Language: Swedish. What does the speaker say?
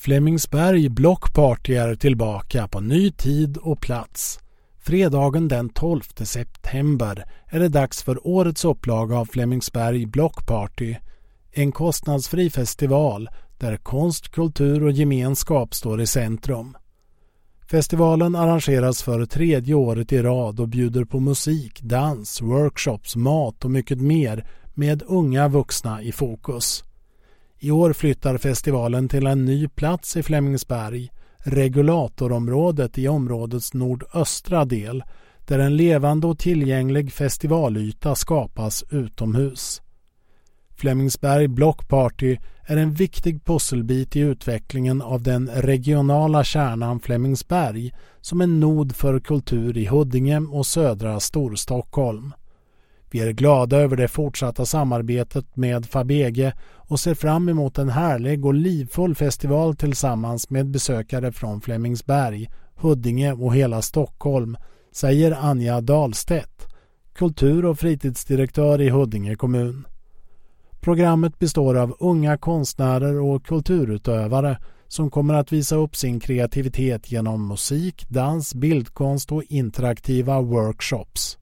Flemingsberg Blockparty är tillbaka på ny tid och plats. Fredagen den 12 september är det dags för årets upplaga av Flemingsberg Blockparty. En kostnadsfri festival där konst, kultur och gemenskap står i centrum. Festivalen arrangeras för 3:e året i rad och bjuder på musik, dans, workshops, mat och mycket mer med unga vuxna i fokus. I år flyttar festivalen till en ny plats i Flemingsberg, regulatorområdet i områdets nordöstra del, där en levande och tillgänglig festivalyta skapas utomhus. Flemingsberg Blockparty är en viktig pusselbit i utvecklingen av den regionala kärnan Flemingsberg som en nod för kultur i Huddinge och södra Storstockholm. Vi är glada över det fortsatta samarbetet med Fabege och ser fram emot en härlig och livfull festival tillsammans med besökare från Flemingsberg, Huddinge och hela Stockholm, säger Anja Dahlstedt, kultur- och fritidsdirektör i Huddinge kommun. Programmet består av unga konstnärer och kulturutövare som kommer att visa upp sin kreativitet genom musik, dans, bildkonst och interaktiva workshops.